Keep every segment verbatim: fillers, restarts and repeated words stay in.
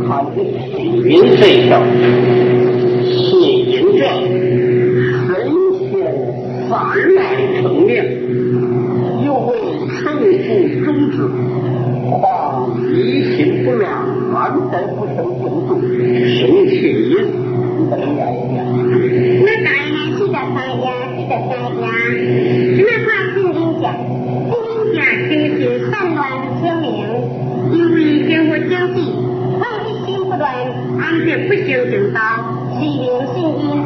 他的水云这一道水银状神仙散来成亮，又为胜负终止，况离心不乱，安在不生静度，生气因等来呀。 那当然是的大呀，是的大呀。那话是您讲，您讲真是善乱清明，因为生活经济，况离心不乱，安在不生静道，是灵性因。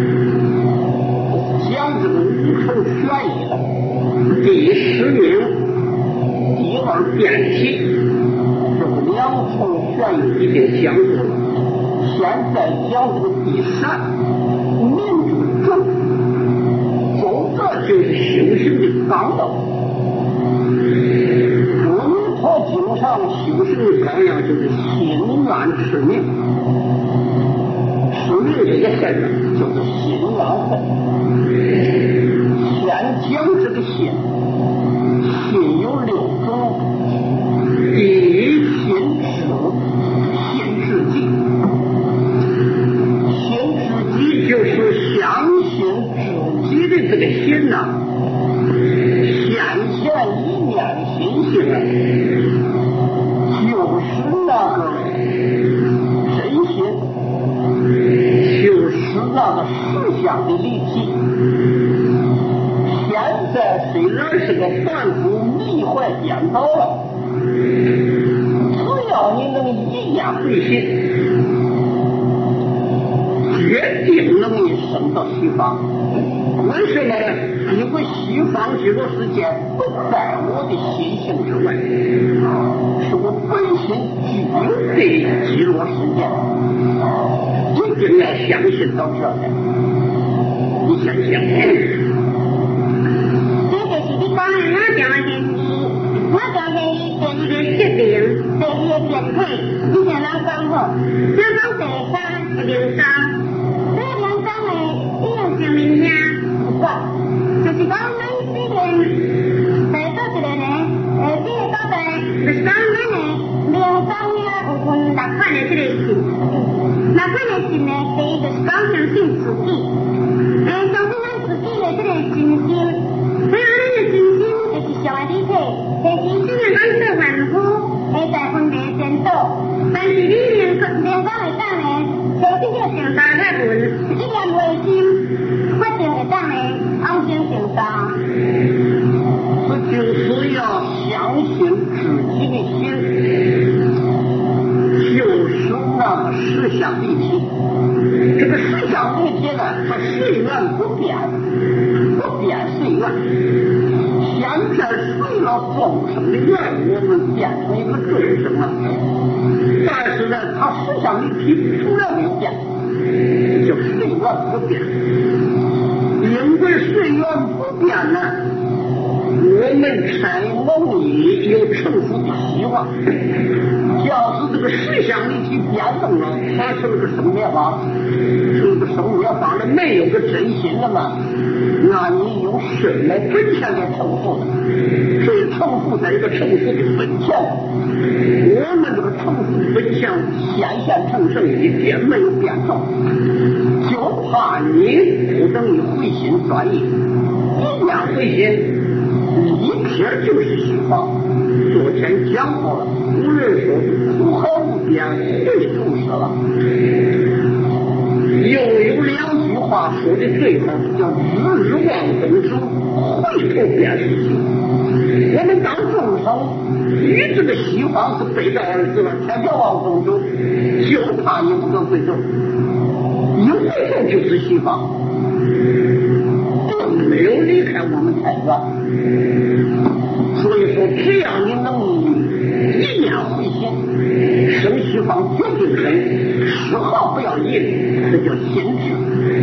讲这个五重玄义了，第十名，第二辩题，这个两重玄义已经讲过了。现在讲这个第三，民主中，中这就是修行的纲要。阿弥陀经上修行的纲要就是心愿持名，持名这个事呢，就是心愿分。先讲这个心，心有六种，第一心智，心智记。心智记就是相信自己的这个心呐、啊，显现一面心性啊，就是那个真心，就是那个实相的立体。现在虽然是个凡夫迷坏颠倒了，只要你能一念回心，决定能你升到西方。为什么呢？因为西方极乐世界不在我的心性之外，是我本心具有的极乐世界。一定要相信到这里，你想想。 我讲的是，我讲的是第一个设定，第二个变体，你像咱讲好，咱讲第三是灵商，这个灵商呢，你用生命听不管，就是讲咱虽然在做一个呢，呃，这个所在就是讲咱呢灵商呢有分六款的这个性，六款的性呢，第一就是讲相信自己，呃，相信咱自己的这个真心。所以，咱的真心就是上的理体，但是虽然咱做凡夫，会在分别颠倒，但是你灵灵光会当呢，相信这个正道学问，一念回心，决定会当呢，安心正道。 这就是要相信自己的心，就是那个实相立体。这个实相立体呢，它随缘不变。不变随缘，现在随了众生的缘，我们变成一个众生了。但是呢，它实相立体从来没有变，就随缘不变。因为随缘不变呢，我们才能以有成佛的希望。要是这个实相立体变动了，它是个生灭法，是个生灭法了，没有个真心了嘛？那你用什么本钱来成佛呢？所以成佛在一个成佛的本钱，我们这个成佛的本钱显现成圣一点没有变动，就怕你不等于回心转意，一念回心。一撇就是西方，昨天讲过了，古人说苦海无边，会注释了。又有两句话说的最好，叫日日望东洲，回头便是西。我们当众生与这个西方是背道而驰了，天天往东洲，就怕你不能回头，一回头就是西方。没有离开我们太远，所以说只要你能一念回心，生西方决定生，丝毫不要疑，这叫心智。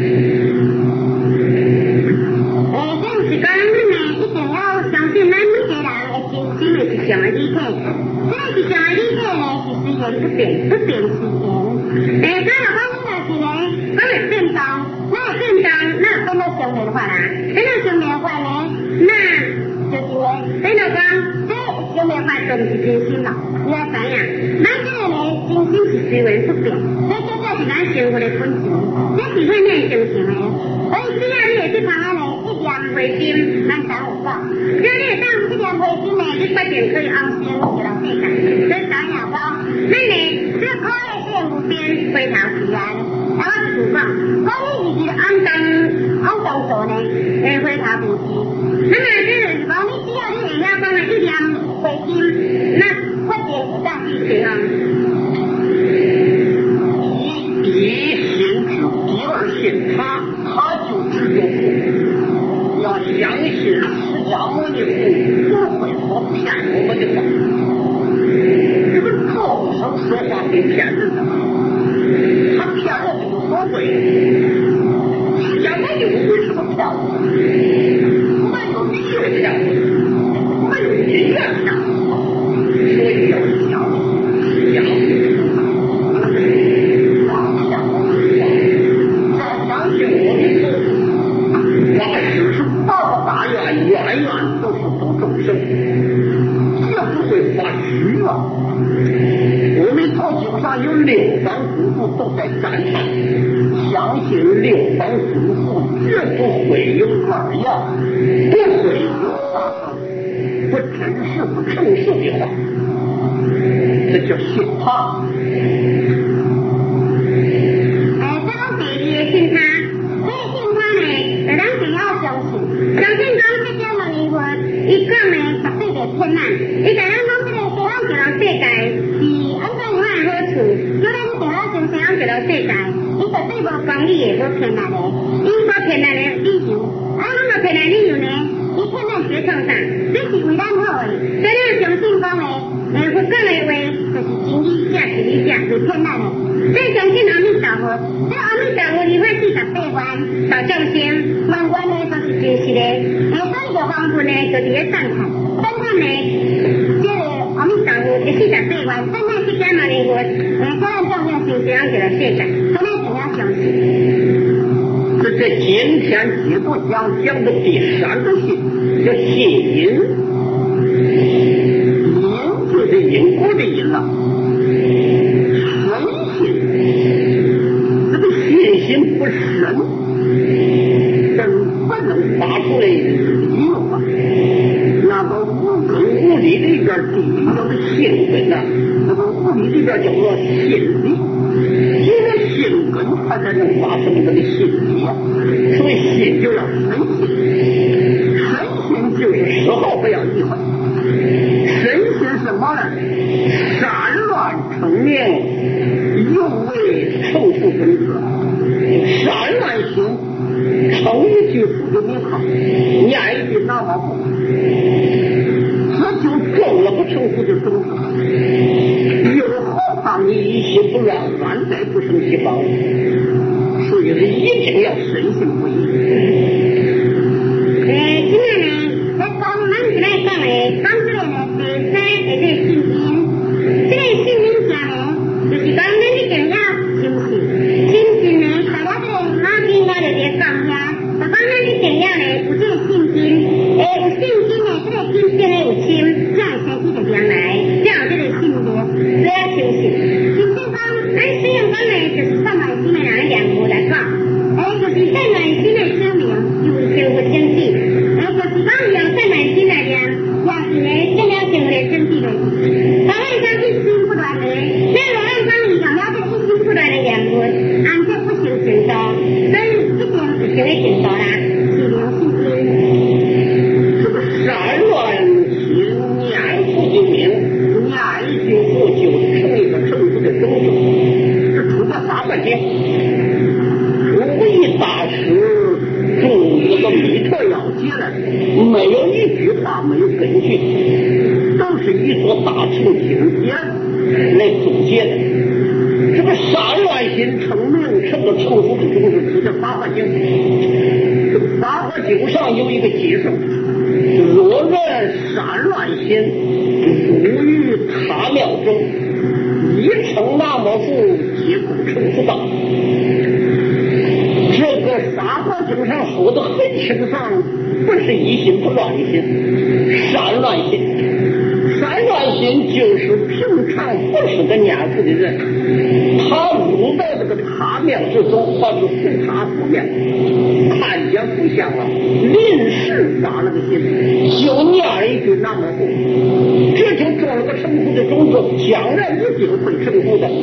呃，就是讲咱呢一定要相信咱每个人的真心的是上的理体，这个是上的理体呢是虽然不变，不变是变。呃，咱若讲咱若是呢，咱会变动。那变动，那变到生命化啦，变到生命化呢，那就是呢，变到讲这生命化就不是真心了，你要知影，咱这个呢，真心是随缘只要你会去旁安的一念回心，咱才有讲。只要你会当一念回心呢，你决定可以安心就人世界。所以咱也讲，咱呢这可以是无边回头是岸。啊，我是讲，讲你是按当按当做呢，诶，回头是岸。那么这就是讲，你只要你会晓讲的一念回心，那决定有当去行啊。 一信之，第二信他，他就知有福。要相信释迦牟尼佛不会说骗我们的话，这个众生说话会骗人的，他骗人就无所谓。释迦牟尼佛为什么骗我？没有理由骗我，没有因缘骗我，所以要相信释迦牟尼佛。大愿远远都是度众生，绝不会发虚妄。阿弥陀经上有六方诸佛都在赞叹，相信六方诸佛绝不会有二样，不会有啥不真实不成熟的话，这叫信他。 哎，这种第二个信他，所以信他呢，就咱就要相信。相信讲这些牟尼佛，伊讲的绝对袂骗咱。伊甲咱讲这个西方极乐世界是安怎样的好处，叫咱定了成西方极乐世界，伊绝对无讲理的，无骗咱的，伊无骗咱的理由。啊，我无骗咱理由呢，伊骗咱学创啥？这是为咱好的。所以咱相信讲的，诶，佛讲的话就是真理者，真理者，袂骗咱的。所以相信阿弥陀佛，这阿弥陀佛你会四十八愿受众生，万愿呢都是真实的。诶，所以个方法呢，就是咧赞叹，赞叹呢，这个阿弥陀佛的四十八愿，赞叹释迦牟尼佛，诶，叫咱众生成这样一个世界，所以怎样相信？ 这是今天基督讲讲的第三个信，叫信因。因就是因果的因了。信心不深，这不能发出来理由啊！那个无根无理里边第一叫做信根呐，那个无理里边叫做信理，因为信根它才能发生这个信理啊。所以信就要深信，深信就是丝毫不要理会。深信什么呢？善乱成名，犹为臭腐分子。善乱心，称一句佛的名号，念一句南无佛，这就种了不成佛的种子。又何况你一心不乱，万载不生西方，所以是一定要深信不疑。 诶，今日呢，在讲咱今日讲的，讲这个呢，第三个这个信因，这个信因下呢，就是讲咱一定要相信，亲近呢。我就在讲呀，就讲咱一定要呢有这个信心，诶，有信心呢，这个心变得有心，才会生起着良来，才有这个信念，所以要相信。相信讲，咱使用讲呢，就是善良心的人的良物来讲，诶，就是善良心的生命，就是生活经济，诶，就是讲用善良心来念，也是呢，这了生活的经济的。当然讲一心不乱的，虽然按讲你用了这个一心不乱的良物，按这不行行道，所以。就会听到啦，是良信心。 这个善乱心念佛的名，念一句佛就是成一个成佛的种子。这出的啥个经？如意大师注这个弥陀要解了，没有一句话没有根据，都是一座大乘经典来总结的。这个善乱心成名，成了成佛的种子，出的《法华经》。这个《法华经》上有一个记述：若人善乱心，入于他庙中，一称南无佛，即故成佛道。这个《法华经》上说的很清楚，不是一心不乱心，善乱心。善乱心就是平常不是个念佛的人，他入到这个塔庙之中，或者是塔佛庙，看看见不像了，临时发了个心，就念了一句南无佛，这就种了个成佛的种子，将来一定会成佛的。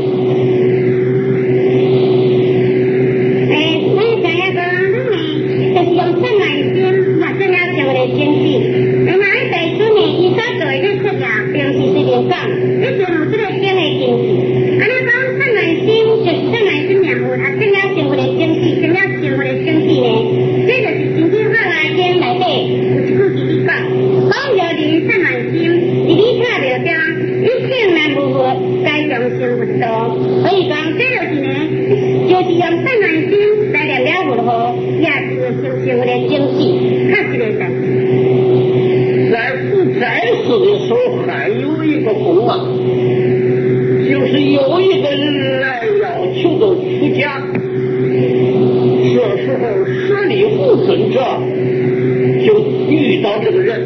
哎，我想要讲，就是用真耐心，或者要做的经济。另外，第四呢，伊所做的这出业，并是随便讲，你就有这个经的经济。安尼讲，真耐心就是真耐心念佛，啊，真要成佛的经济，真要成佛的经济呢，这就是真正好来经内底有一句字你讲，讲着人真耐心，是你看着中，一切难无佛，该众生佛道。所以讲，这就是呢，就是用真耐心来念了佛号，也是成成佛的经济，看起来的。 在复在世的时候，还有一个功啊，就是有一个人来要求着出家，这时候舍利弗尊者就遇到这个人，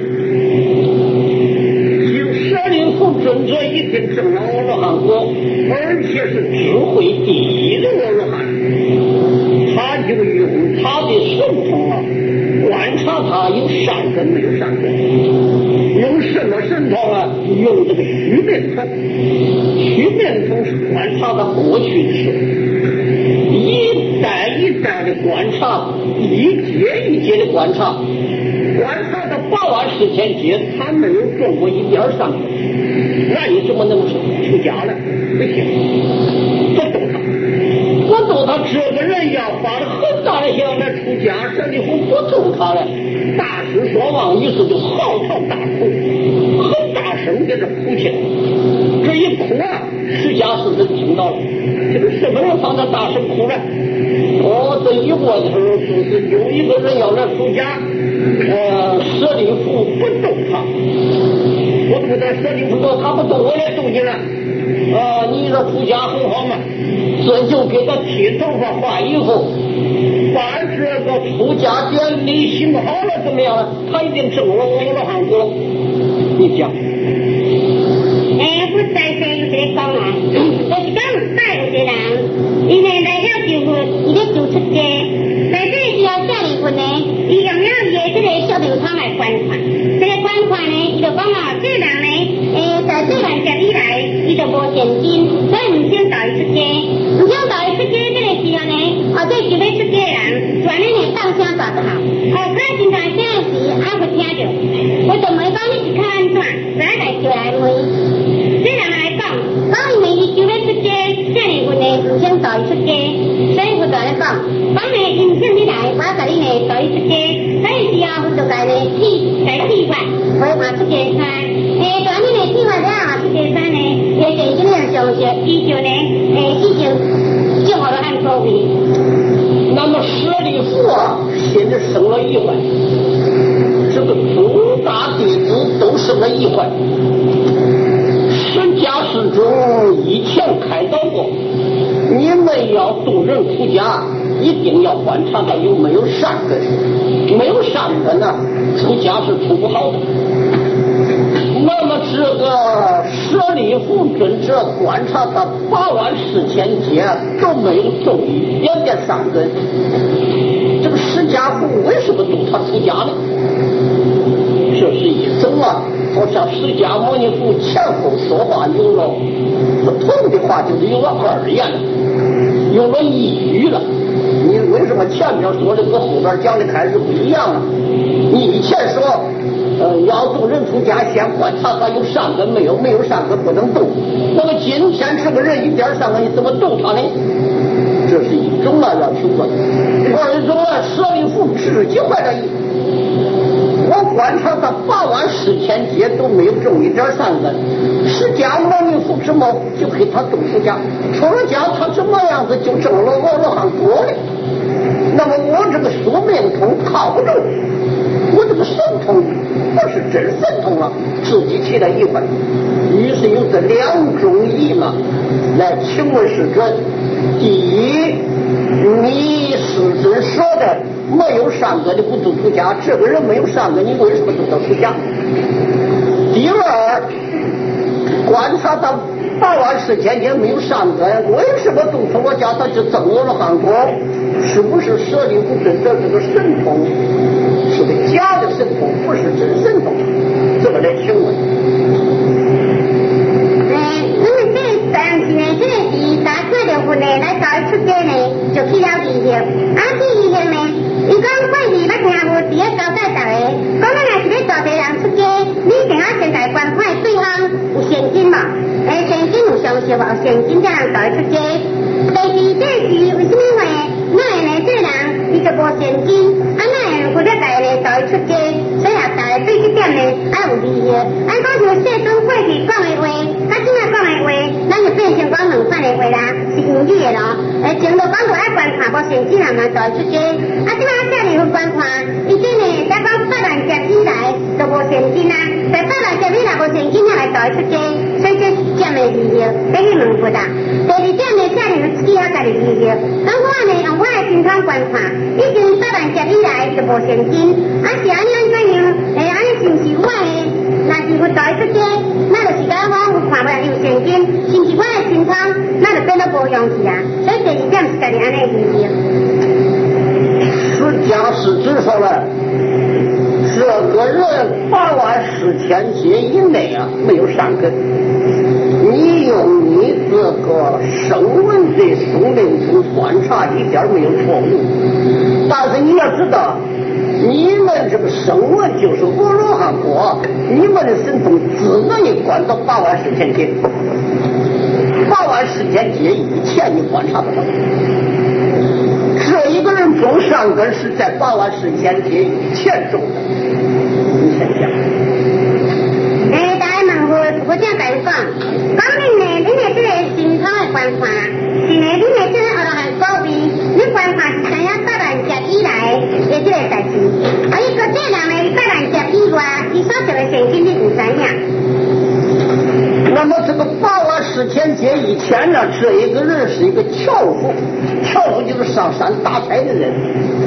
就舍利弗尊者已经证了阿罗汉果，而且是智慧第一的阿罗汉，他就用他的神通啊，观察他有善根没有善根，用什么神通啊？用这个虚面通，虚面通是观察他过去的事，一代一代的观察，一阶一阶的观察，观察到八万四千劫，他没有中过一点善根，那你怎么能出出家呢？不行，不懂他。不懂他这个人要发了很大的想来出家，舍利弗不懂他了，大失所望，于是就嚎啕大哭，很大声给他哭起来。这一哭啊，释迦世尊听到了，这个什么人放他大声哭了？哦，这一过头就是有一个人要来出家，呃，舍利弗不懂他，我不在舍利弗说他不懂，我也懂你了。啊，你这出家很好嘛，这就给他剃头发换衣服，把这个出家典礼行好了，怎么样了？他已经证了阿罗汉果。你讲， 哎，不在这有这个讲啊，就是讲带有些人，因为来了就佛，伊咧就出家，在这时候舍利弗呢，伊用了伊的这个小流汤来观看，这个观看呢，伊就讲啊，这人呢，诶，在这万劫以来，伊就无现金，所以唔想带伊出家，唔想带伊出家这个时候呢，哦，这想要出家的人，全呢呢放声大叫，哦，他真大声时，还没听着，我就问讲你是看安怎，再来叫来问，这人来讲，讲因为伊想要出家，舍利弗呢唔想带伊出家，所以我就来讲，讲呢因想你来，我甲你呢带伊出家，所以时候我就甲呢替甲替换，我换出家餐，诶，带你呢替换了换出家餐呢，也是这样上学，伊就呢诶已经就好了按座位。 那么舍利弗啊，现在生了疑惑，这个诸大弟子都生了疑惑。释迦世尊以前开导过，你们要度人出家，一定要观察他有没有善根，没有善根呢，出家是出不好的。那么这个舍利弗尊者观察他八万四千劫都没有种一点点善根，这个释迦佛为什么度他出家呢？这是一种啊，好像释迦牟尼佛前后说话有了不同的话，就是有了二言了，有了异语了。你为什么前面说的和后边讲的开始不一样了？你以前说呃，要度人出家，先观察他有善根没有，没有善根不能度。那么今天这个人一点善根，你怎么度他呢？这是一种啊要求的。二种啊，舍利弗自己怀着意，我观察他八万四千劫都没有种一点善根，释迦牟尼佛之后就给他度出家，出了家他怎么样子就证了阿罗汉果了？那么我这个宿命通靠不住，我这个神通不是真神通了，自己起了疑惑，于是有这两种疑嘛。来，请问世尊，第一，你世尊说的没有善根的不度出家，这个人没有善根，你为什么度他出家？第二，观察他八万四千年没有善根，为什么杜从我家他就赠我了韩国？是不是舍利弗真的这个神通是个假的神通，不是真神通？这个来请问。 这个是打开了份呢，来搞出街呢，就去了二号。啊，第二号呢，伊讲过去捌听无伫咧交代逐个，讲咱若是咧大地人出街，你一定要先来观看对方有现金嘛，诶，现金有相熟无？有现金才能搞出街。第二，这是为什么话？那会呢？这人伊就无现金，啊，那会负责家呢搞出街，所以啊，大家对这点呢，爱有利益。按讲像世尊过去讲的话，甲今仔讲的话，咱就变成讲两款的话啦，是英语的咯。诶，前头讲过爱观看无现金人嘛搞出街，啊，今仔这里有观看，伊这呢，咱讲八万节以来就无现金啊，在八万节以来无现金才来搞出街，所以这点的利益，这是两分啦。第二点呢，这里有自己要家己利益。咁我呢用我的情况观看，已经八万节以来就无现金，啊是安尼怎样？诶，安尼是毋是我的？若是有带出街，那就是讲我有看不来有现金，是毋是我的情况，那就变得无用去啊。所以第二点是家己安尼利益。 释迦是指说了，这个人八万四千劫以内啊，没有善根。你用你这个声闻的生命中观察一点没有错误，但是你要知道，你们这个声闻就是阿罗汉果，你们的神通只能一观到八万四千劫，八万四千劫以前你观察不到。这一个人种善根是在八万四千劫以前种的，你想想。 哎，大家问我，我这样讲讲，讲恁呢，恁的这个心头的观看，是呢，恁的这个阿罗汉果位，你观看是知影八万劫以来的这个代志，而伊个这人呢，八万劫以外，伊所做的现金你唔知影。 那么这个八万四千劫以前呢，这一个人是一个樵夫，樵夫就是上山打柴的人。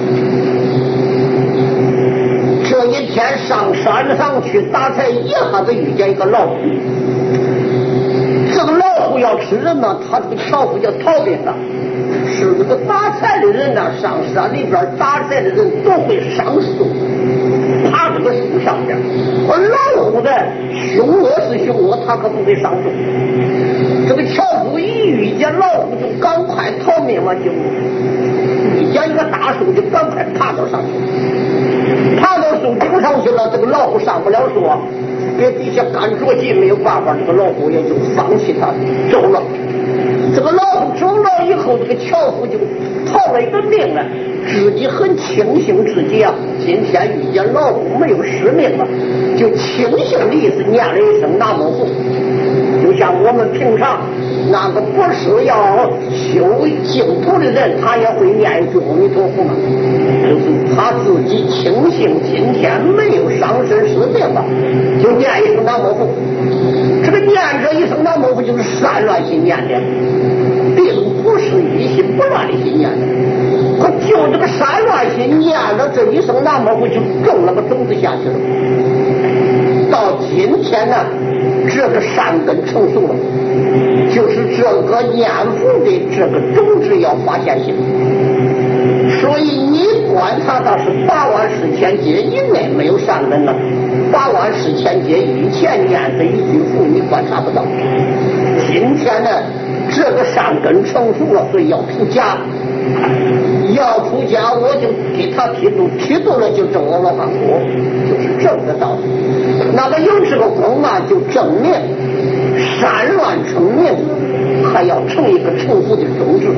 这一天上山上去打柴，一下子遇见一个老虎。这个老虎要吃人呢，他这个樵夫就逃避他。是这个打柴的人呢，上山里边打柴的人都会上树，爬这个树上边。而老虎的凶恶是凶恶，他可不会上树。这个樵夫一遇见老虎就赶快逃命了，就遇见一个大树就赶快爬到上去，爬到树顶上去了。这个老虎上不了树，别底下干着急，没有办法，这个老虎也就放弃他走了。这个老虎走了以后，这个樵夫就逃了一个命了，自己很庆幸自己啊，今天遇见老虎没有失命了，就庆幸的意思，念了一声南无佛。就像我们平常那个不是要修净土的人，他也会念一句阿弥陀佛嘛，就是他自己庆幸今天没有伤身失病了，就念一声南无佛。这个念着一声南无佛就是散乱心念的，并不是一心不乱的心念的。可就这个散乱心念着这一声南无佛，就种了个种子下去了。到今天呢，这个善根成熟了，就是这个念佛的这个种子要发现性。所以你观察到是八万四千劫以内没有善根了，八万四千劫以前念的一句佛你观察不到。今天呢，这个善根成熟了，所以要出家。要出家，我就给他剃度，剃度了就证阿罗汉果，就是正的道理。那么有这个功啊，就证明善乱成名，还要成一个成佛的种子。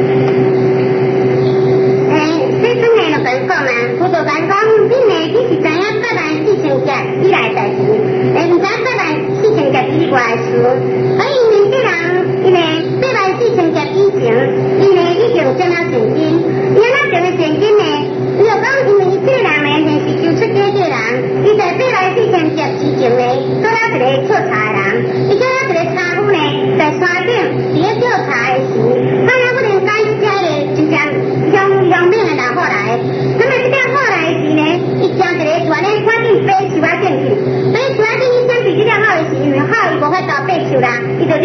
哎，这真系就咁讲啊！我就咁讲，你呢只是知影八万四千劫以来代志，诶，唔知八万四千劫以外事。所以呢，这人伊呢八万四千劫以前，伊呢已经挣了现金。伊安那挣了现金呢？伊就讲，因为伊这人呢，平时就出街这人，伊在八万四千劫之前呢，做了一个调查的人，伊做了一个茶夫呢，在山顶伫咧调查的时，他也不能讲家的就像用用命的人后来，那么这个后来时呢，伊将一个船呢，赶紧飞树仔顶去，所以树仔顶伊想比这个好的是因为好伊无法到爬树啦，伊就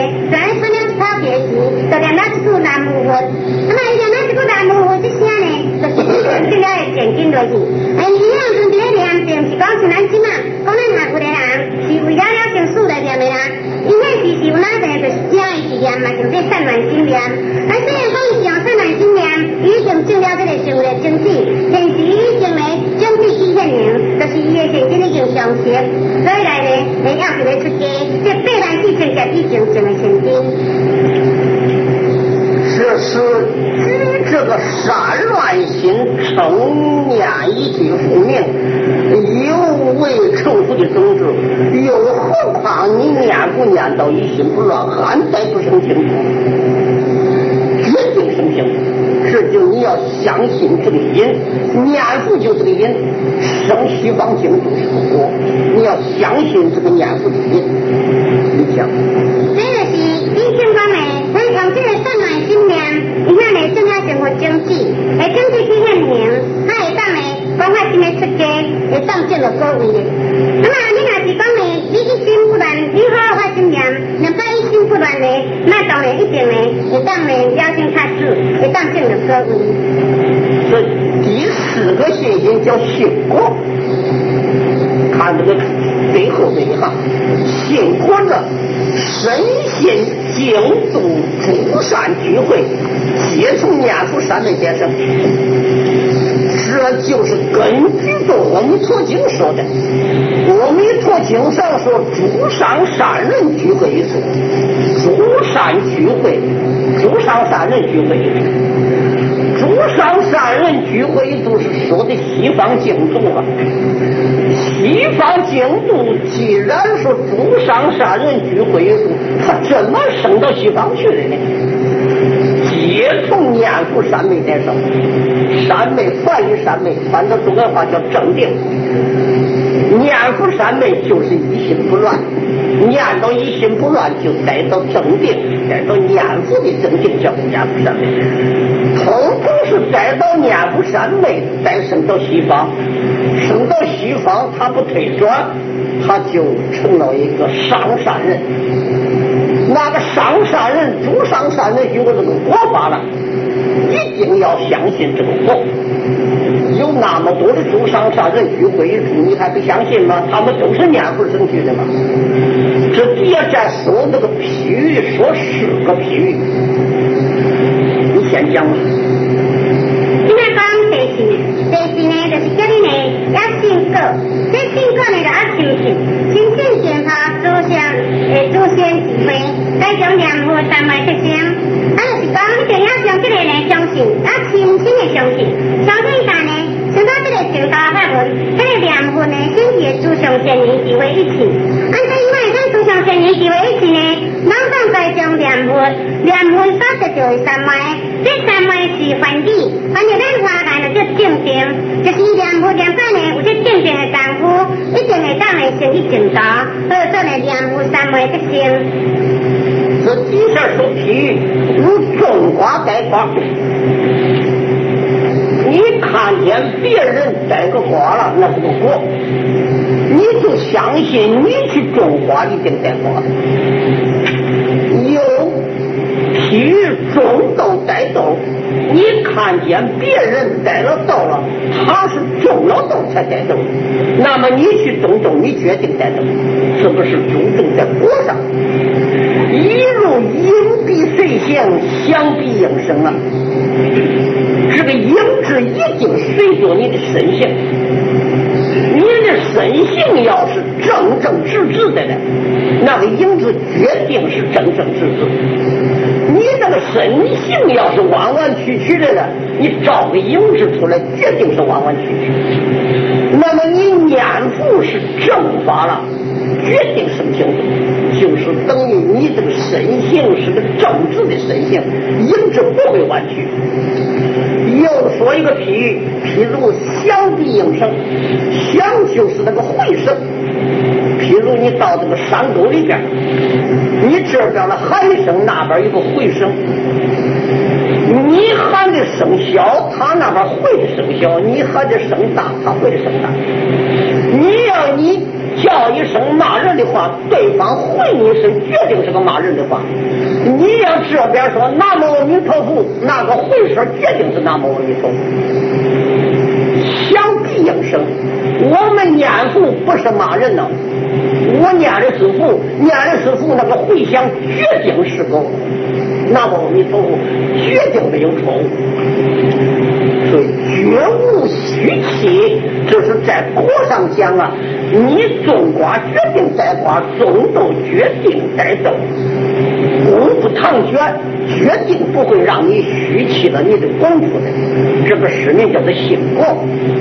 在参加一套学习，就念那一句南无佛。那么念那一句南无佛这声呢，就是这个渐进落去。哎，你样子别念，并是讲是咱即嘛，讲咱学佛的人是为了了成数来念的啦。因为是是有哪个就是这样是念嘛，就是善乱心念。啊，虽然讲是用善乱心念，已经证了这个生活的经济，但是已经呢经济已现明，就是伊的现金已经上升，所以来呢，你要是要出家，这八万四千件已经挣的现金。 这是举这个善乱心成念一句复命，有违成佛的宗旨，又何况你念不念到一心不乱，安在不生净土，决定生净土。这就你要相信这个因，念佛就是个因，生西方净土是个果，你要相信这个念佛的因。你讲这个是以前讲的，咱从这个善乱心念，你看呢，正要生活经济，诶，经济去现明，它会当呢，讲法真的出家，会当证到果位的。那么你若是讲呢，你一心不乱，你好发心念，若果一心不乱呢，那当然一定呢，会当呢了生他事，会当证到果位。 这第四个信心叫信果，看这个最后这一行，信果着深信净土诸善聚会，皆从念佛三昧先生。这就是根据着阿弥陀经说的。阿弥陀经上说，诸上善人聚会一处，诸善聚会，诸上善人聚会一处。诸上善人聚会一处是说的西方净土了。西方净土既然说诸上善人聚会一处，他怎么升到西方去了呢？皆从念佛三昧在生，三昧梵语三昧，翻到中国话叫正定。念佛三昧就是一心不乱，念到一心不乱就带到正定，带到念佛的正定叫念佛三昧。通通是带到念佛三昧，再升到西方，升到西方他不退转，他就成了一个上善人。那个上善人，诸上善人有这个果法了，一定要相信这个果。有那么多的诸上善人聚会一处，你还不相信吗？他们都是念佛生去的嘛。这底下再说这个譬喻，说十个譬喻，你先讲吧。 应该讲第四，第四呢就是叫你呢要信果，这信果呢就要亲信，亲信检查祖先诶祖先智慧，再将念佛三昧特性。啊，就是讲你定要将这个呢相信，啊亲亲的相信，相信啥呢？升到这个正道法门，这个念佛呢，先是祖上仙人智慧一起。按照因为咱祖上仙人智慧一起呢，咱当再将念佛，念佛所得就会三昧，这三昧是梵语，梵语咱话讲就叫正定，就是念佛念法呢，有这正定的功夫，一定会当来成去正道，所以说呢念佛三昧得成。 这底下说譬喻，如种瓜摘瓜。你看见别人摘个瓜了，那是个果，你就相信你去种花一定摘瓜。有譬喻种豆摘豆，你看见别人摘了豆了，他是种了豆才摘豆，那么你去种豆，你决定摘豆，是不是注重在果上？一如因必随性，相必应生啊。这个因质一定随着你的身性，你的身性要是正正直直的呢，那个因质决定是正正直直。你那个身性要是弯弯曲曲的呢，你照个因质出来，决定是弯弯曲曲。那么你念佛是正法了，决定生净土，就是等于你这个身性是个正直的身性，因质不会弯曲。又说一个譬喻，譬如相必应生，相就是那个回声。譬如你到这个山沟里边，你这边的喊声，那边有个回声，你喊的声小，他那边回的声小；你喊的声大，他回的声大。你要你叫一声骂人的话，对方回你一声，决定是个骂人的话。你要这边说南无阿弥陀佛，那个回声决定是南无阿弥陀佛。相比应声，我们念佛不是骂人呢，我念的是佛，念的是佛，那个回响决定是个南无阿弥陀佛，决定没有错误。所以绝无虚气，这是在国上讲啊，你种瓜决定栽瓜，种豆决定栽豆，功不唐捐，决定不会让你虚气了你的功夫的。这个使命叫做信果。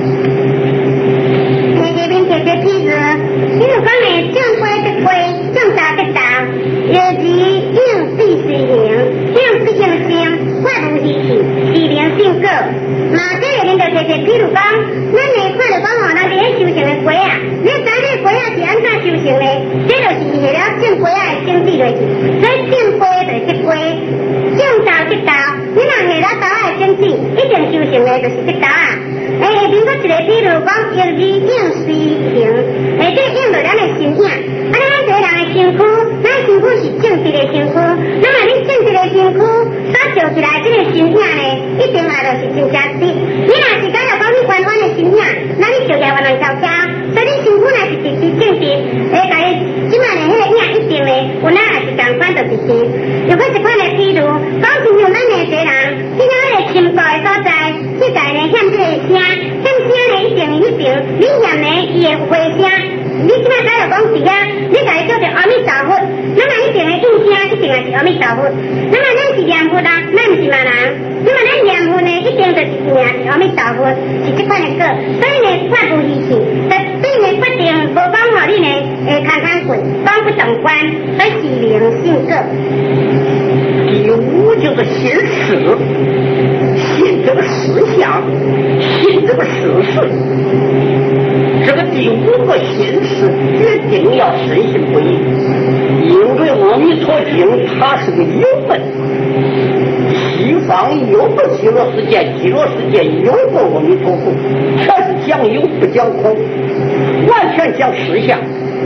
你这边写的句子，比如讲呢，正规的规，正道的道，有其应必是行，应必应行，怪不稀奇，是灵性果。嘛，这个人就写写，比如讲，咱呢看到讲吼，咱伫修行的规啊，你知这规啊是安怎修行的？这就是下了正规啊的正治落去，所以正规就是这规，正道这道，你若下了道啊的正治，一定修行的就是这道啊。诶，下边佫一个，比如讲，应字应随行，诶，这应着咱的心影。啊，咱一个人的身躯，咱身躯是正直的身躯，那么你正直的身躯所做起来这个心影呢，一定嘛就是真正直。你若是假如讲你弯弯的心影，那你做起来弯弯翘翘，所以你身躯若是直直正直，诶，家己即摆呢，迄个影一定呢，有哪也是共款就直直。如果一款的比如，讲亲像咱的些人，去到迄个深度的所在，去家呢欠这个声。欠声呢，一定一定，你嫌呢，伊会回声。你即摆假如讲是啊，你家己叫做阿弥陀佛，那么一定的应声，一定也是阿弥陀佛。那么咱是念佛啦，咱唔是嘛人。那么咱念佛呢，一定就是念是阿弥陀佛，是这款的果。所以呢，法不稀奇，所以呢，决定无讲互你呢，会空空过，讲不动关，所以是灵性果。 第五就是信事，信这个事项，信这个事实。这个第五个信事决定要深信不疑，因为阿弥陀经它是个有本，西方有个极乐世界，极乐世界有个阿弥陀佛，全是讲有不讲空，完全讲实相，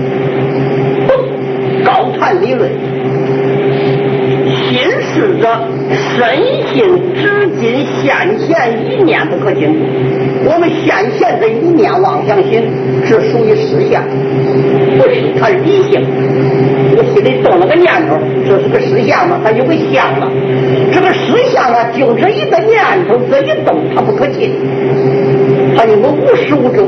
高谈理论。心事着深信至今现前一念不可尽，我们现前这一念妄想心是属于实相，不是它理性。我心里动了个念头，这是个实相吗？它有个相了。这个实相啊，就这一个念头，这一动它不可尽，它有个无始无终。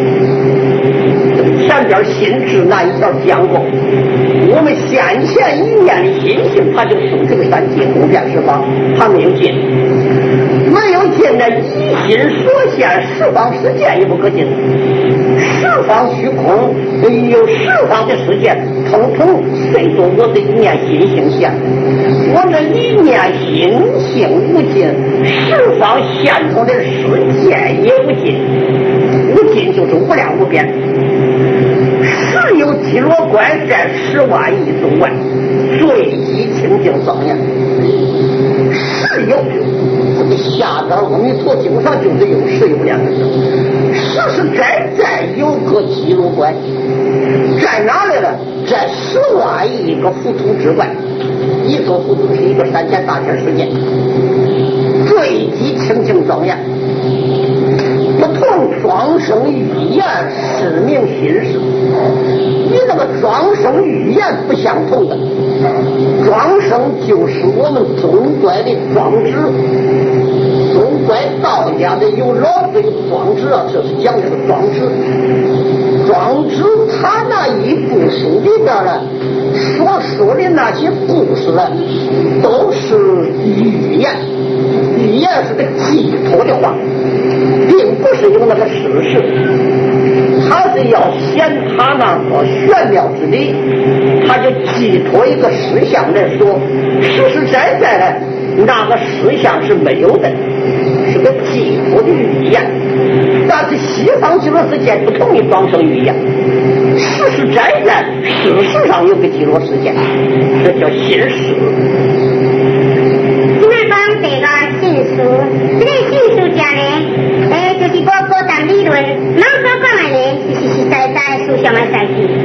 前边心智那一条讲过，我们先前一念的心性，它就属这个三界无边十方，它没有尽，没有尽的一心所现，十方世界也不可尽，十方虚空有十方的世界，统统随着我的一念心性现，我的一念心性无尽，十方现出的世界也无尽，无尽就是无量无边。十有基罗观在十万亿中外，最极清净庄严。十有，这个下边阿弥陀经上就是有十有两个字。实实在在有个基罗观，在哪里了？在十万亿个浮屠之外，一个浮屠是一个三千大千世界，最极清净庄严。不同庄生语言，使命心事，与那个庄生语言不相同的。庄生就是我们中国的庄子，中国道家的有老子有庄子啊，这是讲这个庄子。庄子他那一部书里边呢，所说的那些故事呢，都是语言，语言是个寄托的话。并不是用那个事实，他是要显他那个玄妙之理，他就寄托一个实相来说，实实在在的那个实相是没有的，是个寄托的语言。但是西方极乐世界不同于庄生语言，实实在在事实上有个极乐世界，这叫信实。 那讲这个信书，这个信书家呢？就是高高谈理论，咱所讲的呢，是实实在在思想的代志。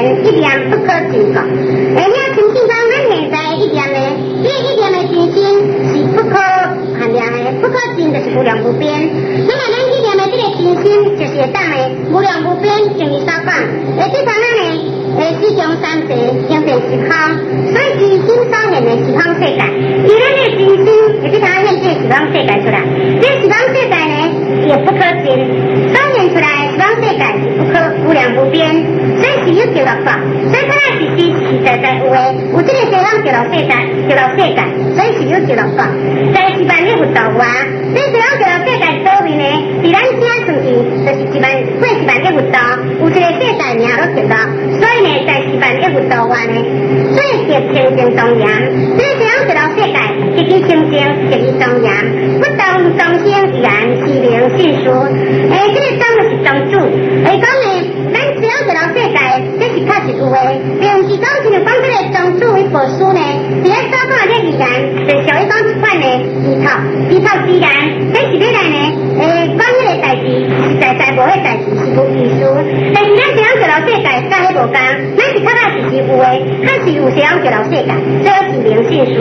一点不可进的。哎，那从经常咱现在一点呢，这一点的真心是不可衡量的，不可进就是无量无边。那么咱一点的这个真心就是会当的无量无边，正如所讲，诶，这场咱呢，诶，世上三世应变时空，所以真心所现的时空世界，而咱的真心会去他现这时空世界出来，这时空世界呢也不可进，所现出来时空世界是不可无量无边，所以是有极乐法，所以看来是实实在在有的，有这个地方极乐世界，极乐世界，所以是有极乐法，在一般的佛道话，这地方极乐世界所谓呢，是咱写出去就是一般过一般的佛道，有一个世界名都极乐，所以呢，在一般的佛道话呢，最极清净庄严，这个地方极乐世界极其清净，极其庄严，不动众生自然是名信书，诶，这个当就是宗主，诶，讲呢，咱只要极乐世界，这是确实有的，并不是讲像讲这个宗主的佛书呢，伫咧所讲的这语言，就属于讲一款的字头，字头自然，这是要来呢，诶，讲迄个代志，实在在无迄代志是无意思，但是咱只要极乐世界甲迄无共，咱是较早是是有的，较是有只要极乐世界，这是名信书。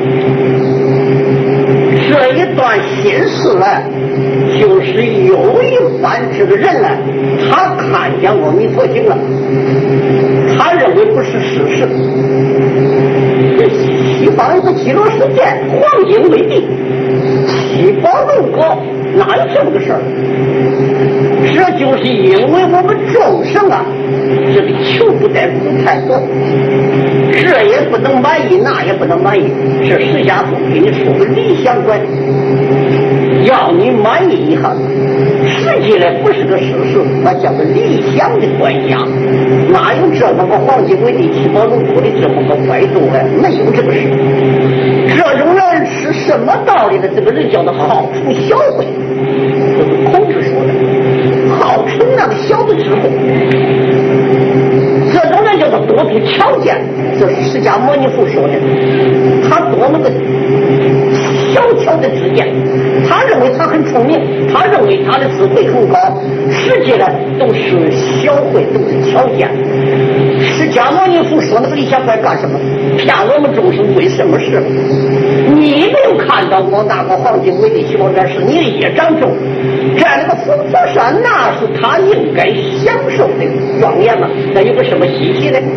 这一段心事呢，就是有一番这个人呢，他看见阿弥陀经了，他认为不是事实。这西方有个极乐世界，黄金为地，七宝六国，哪有这么个事儿？这就是因为我们众生啊，这个求不得苦太多，这也不能满意，那也不能满意。这释迦佛给你出个理想观，要你满意一下，实际呢不是个事实，那叫个理想的观想。哪有这么个黄金为地，七宝六国的这么个歪动呢？没有这个事。这种人是什么道理呢？这个人叫做好处小慧，这是孔子说的，好处那个小的智慧。这种人叫做多度巧见，这是释迦牟尼佛说的。他多那个小巧的知见，他认为他很聪明，他认为他的智慧很高，实际呢都是小慧，都是巧见。释迦牟尼佛说那个理想观干什么？骗我们众生为什么事？你没有看到过那个黄金为地七宝山是你的业障重，在那个佛陀山那是他应该享受的庄严嘛，那有个什么稀奇的？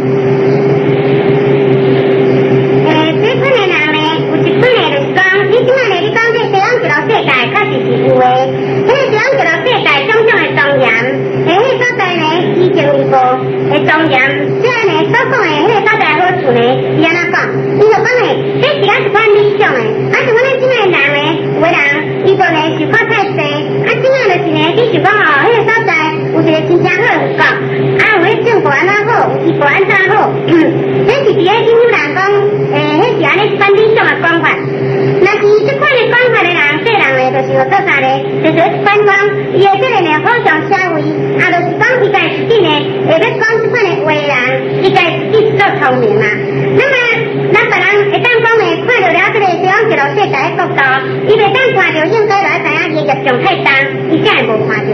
诶，这款的人呢，有一款的就是讲，你今仔日你讲这地方极乐世界确实是有的，这个地方极乐世界种种的庄严，诶，迄所在呢以前一个的庄严，这样呢所讲的迄个所在好处呢，是安怎讲？伊就讲呢，这是咱一款理想的，啊，像阮今仔的人呢，有的人伊个呢是看太济，啊，今仔就是呢，你是讲哦，迄个所在有一个真正好有讲，啊，有迄政府安怎好，有医疗安怎好，嗯，这是伫咧政府人讲，诶，迄是安尼一款理想的讲法。若是这款的讲法的人，这人呢，就是要做啥呢？就是反讲，伊的这个呢，好上社会，啊，就是讲伊家自己呢，会要讲这款的话的人，伊家自己足聪明嘛。那么，咱别人会当讲呢，看到了这个地方极乐世界的国度，伊袂当看到，应该来知影伊业障太重，伊才会无看到。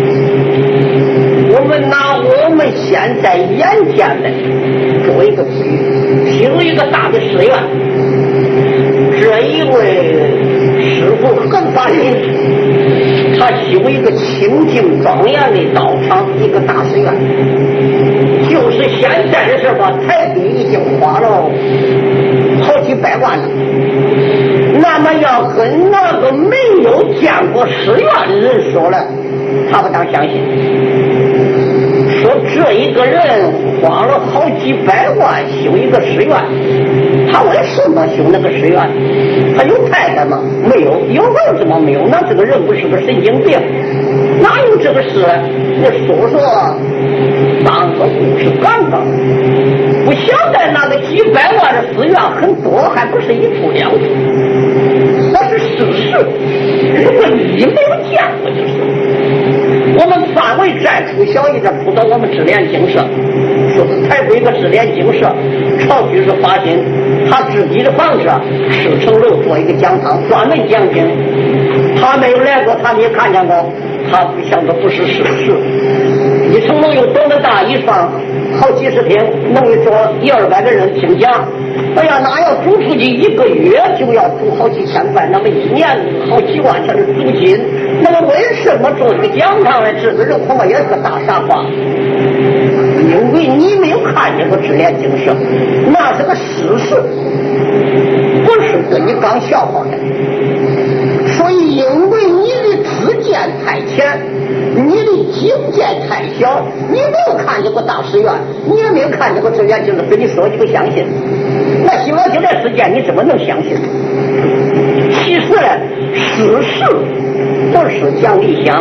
我们拿我们现在眼前的作为一个比喻，譬如一个大的寺院，这一位师傅很发心，他修一个清净庄严的道场，一个大寺院。就是现在的事吧，台币已经花了好几百万了。那么要跟那个没有见过寺院的人说了，他不当相信。说这一个人花了好几百万修一个寺院，他为什么修那个寺院？他有太太吗？没有。有儿子吗？没有。那这个人不是个神经病，哪有这个事？那说说当个故事讲讲，不晓得那个几百万的寺院很多，还不是一处两处，那是事实。如果你没有见过就是。我们范围再出小一点，铺到我们智联精舍，说是台北一个智联精舍，曹居士发心，他自己的房子四层楼做一个讲堂，专门讲经。他没有来过，他没有看见过，他不想的不是事实。 一层楼有多么大，一床好几十平，能坐一二百个人听讲。哎呀，哪要租出去一个月就要租好几千块，那么一年好几万钱的租金，那么为什么做一个讲堂呢？这个人恐怕也是个大傻瓜，因为你没有看见过《指点经社》，那是个事实，不是跟你刚笑话的。所以因为你的知见太浅，你的境界太小，你没有看见过大寺院，你也没有看见过《指点经社》，跟你说你不相信，那西方经典事件你怎么能相信？其实呢，事实不是讲理想。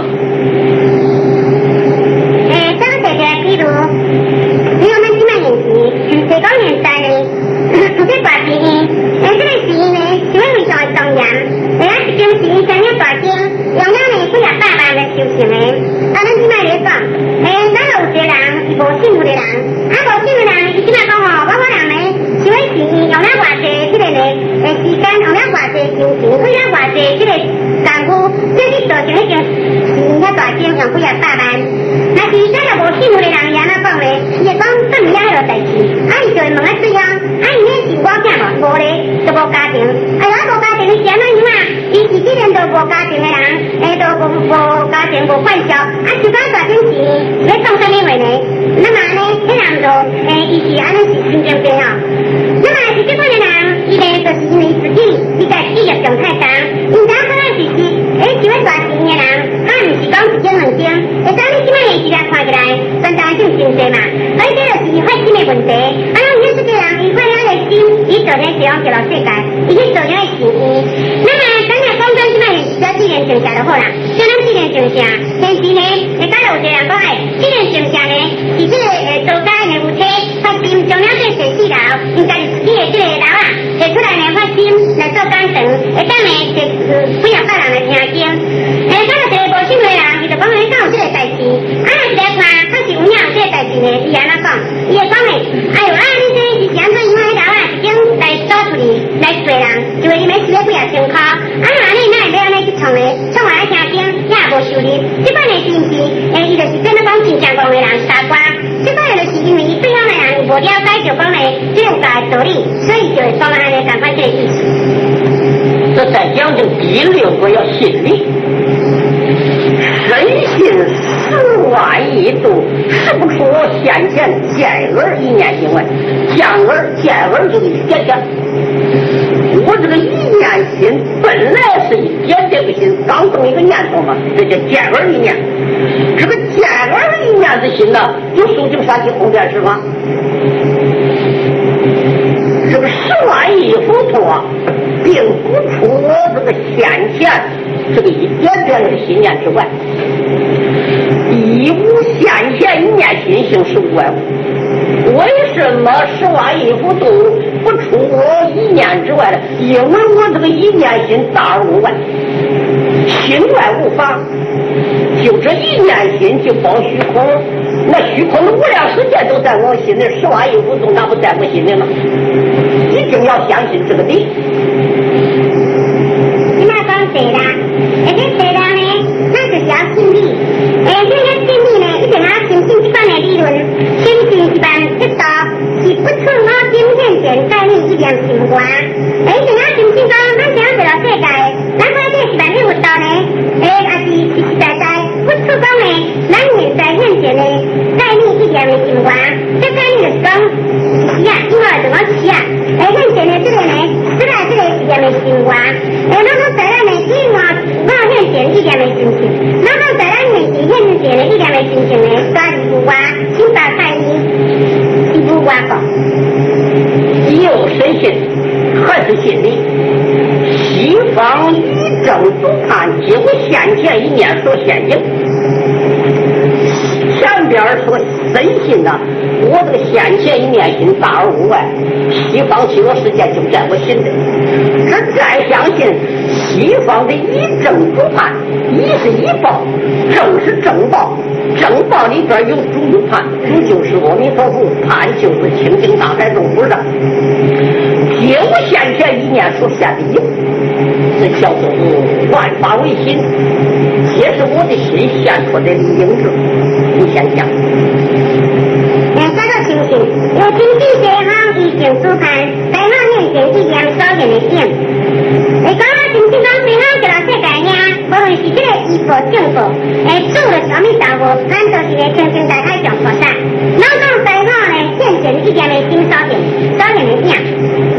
诶，这个姐姐，比如你我们这么年纪，最高年代呢，不是大经呢，诶，这个是呢，是为上的重要。诶，一件是三年大经，用了呢几廿百万来修行的。啊，咱这么来讲，诶，咱有些人是无信福的人，啊，无信福的人，伊这么讲吼，我可能呢，是为是用了偌济这个呢，诶，时间用了偌济金钱，用了偌济这个功夫，这去做成一件是遐大经用几廿百万。那是咱若无信福的人，伊安怎讲呢？伊会讲怎么样迄个代志，啊，伊就会问啊对啊，啊，伊呢是我囝无？无咧，就无家庭。哎呀，无家庭，你是安怎样啊？伊是既然都无家庭的人，诶，都无无家庭无关系，啊，就讲大经是要讲什么话呢？那么呢，迄人就诶，伊是安尼是真正对吼。那么是这款的人，伊呢就是因为自己伊家事业上太大，因家可能是是诶，是要大钱的人，啊，毋是讲一斤两斤，会当你即摆年纪来看起来，算当然就真济嘛。而且就是发心的问题，啊，咱有这个人，伊发了个心，伊做呢是往极乐世界，伊去做呢个善意。那么咱若讲咱即摆是只自然正常就好啦，像咱自然正常，平时呢，会当有一个人讲诶，自然正常呢，是这个诶做家的夫妻发心，将了这个四楼，因家己自己的这个楼啊，摕出来呢发心来做工程，会当呢是几廿百人来听经。诶，咱就一个无信的人，伊就讲诶，敢有这个代志，啊，一个看，确实有影有这个代志呢，伊安怎讲？伊会讲诶，哎呦啊，你这是是安怎因为迄楼啊，已经来租出去来做人，就为伊买四百几啊千块，啊，那你哪会要安尼去创呢？创完来听经，也无收入，这款呢是毋是？诶，伊就是真的讲真正讲的人傻瓜，这款呢就是因为伊对方的人无了解就讲呢这种大的道理，所以就会讲安尼赶快这个意思。 这在讲究第六个要信力，深信十万亿度，使不出我先前见耳一念行为，见耳见耳就一点点。我这个一念心本来是一点点的心，刚动一个念头嘛，这叫见耳一念。这个见耳一念的心呢，有苏经山体后边是吗？这个十万亿佛陀并不出我这个先前这个一点点的心念之外，一无现前一念心性是无外物。为什么十万亿佛陀不出我一念之外呢？因为我这个一念心大而无外，心外无法，就这一念心就包虚空，那虚空的无量世界都在我心里，十万亿佛陀那不在我心里吗？一定要相信这个理。 你那讲对啦，而且对啦呢，那就是要信理。诶，这个信理呢，一定要相信这款的理论，相信一般一道是不出我今现前概念一样心观。诶，一定要相信讲，咱想要到世界，咱看这是万一活道呢，诶，也是实实在在不出讲呢，咱现在现前的概念一样的心观。这概念就是讲，是啊，因为怎么是啊？诶，现前的这个呢，这个这个一样的心观。诶，咱讲在咱的另外我现前一样的心情，咱讲在咱面前现前的一样的心情呢，抓住我，请把太医，一步我讲。 又深信还是心理，西方以正主判，结果先前一念所现行。前边说深信呢、啊，我这个先前一念心大而无外，西方极乐世界就在我心里。这再相信西方的以正主判，以是以报，正是正报，正报里边有主有判，主就是阿弥陀佛，判就是清净大海众菩萨。皆我先前一念所现的有，这叫做万法唯心，皆是我的心现出的影子。 你先讲。 两这个情形，有经济学行已经主盘，在我面前一样所见的点。你讲我经济方面，我就来世界呀，无论是这个医保、政府，诶，做了什么任务，咱都是来轻轻大开上菩萨。哪讲在我呢，现前一点的新所见，所见的点。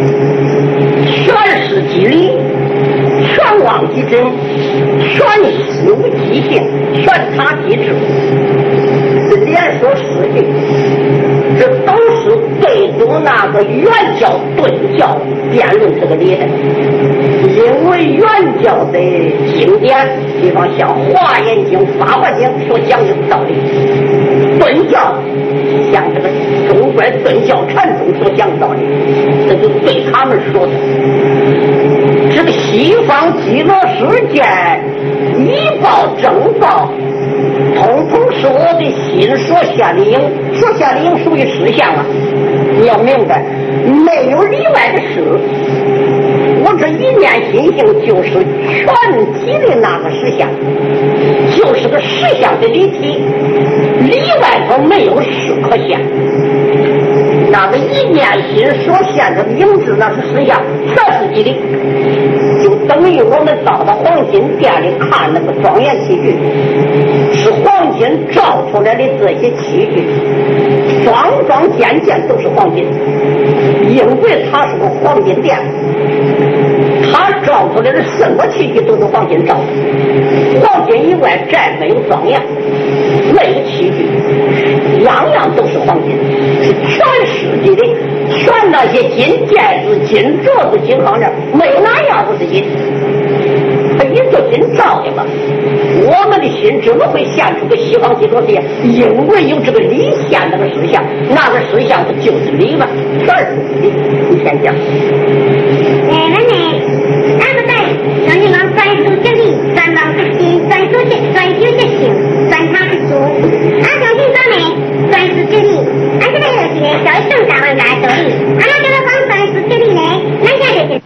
全是机理，全忘即真，全事无极限，全他即智。这连说实际，这都是对读那个原教顿教辩论这个理的。因为原教的经典，比方像《华严经》《法华经》所讲的道理，顿教像这个中国顿教禅宗所讲的道理，这就对他们说的。这个西方极乐世界以报正报，统统是我的心所下的影，所下的影属于实相啊！你要明白，没有里外的事，我这一念心性就是全体的那个实相，就是个实相的理体，里外头没有事可现。那个一念心所现的影子，那是实相，全是机理。就等于我们到了黄金店里看那个庄严器具，是黄金照出来的这些器具，桩桩件件都是黄金，因为它是个黄金店，它照出来的什么器具都是黄金照的，黄金以外再没有庄严，没有器具，样样都是黄金，是全世界的，全那些金戒指、金镯子、金项链，没有哪样不是金，它一个金照的嘛。我们的心怎么会现出个西方极乐世界？因为有这个理现那个实相，那个实相不就是理吗？全是理。你先讲。